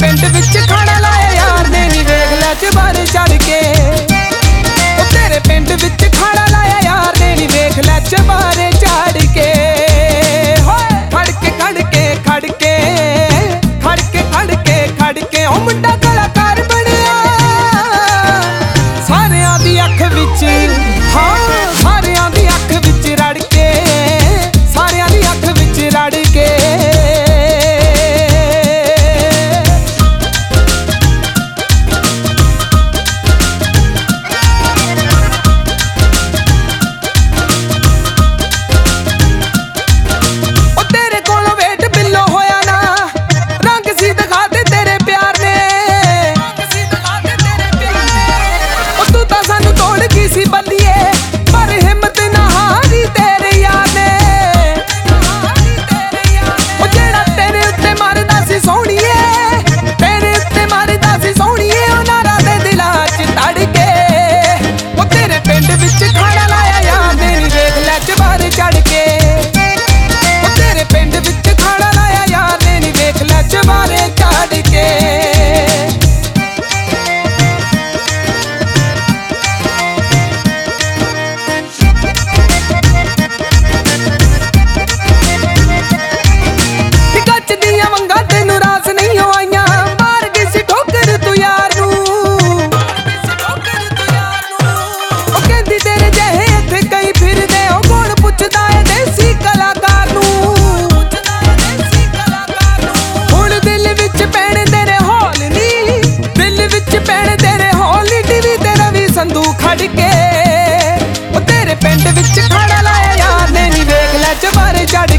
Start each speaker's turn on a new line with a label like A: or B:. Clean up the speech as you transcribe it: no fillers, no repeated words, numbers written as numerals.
A: पिंड विच खाना लाया यार ने नी वेख लै चबारे चढ़ के। ओ तेरे पिंड विच खाना लाया यार ने नी वेख लै चबारे चढ़ के। खड़के खड़के खड़के खड़के खड़के खड़के ओ मुंडा कलाकार बनिया सारियां दी अख विच, हाँ सारियां दी अख विच रड़ के, सारियां दी अख विच रड़ के। खड़ के ओ तेरे पिंड विच खाना लाया यार ने नी वेख लै चबारे चढ़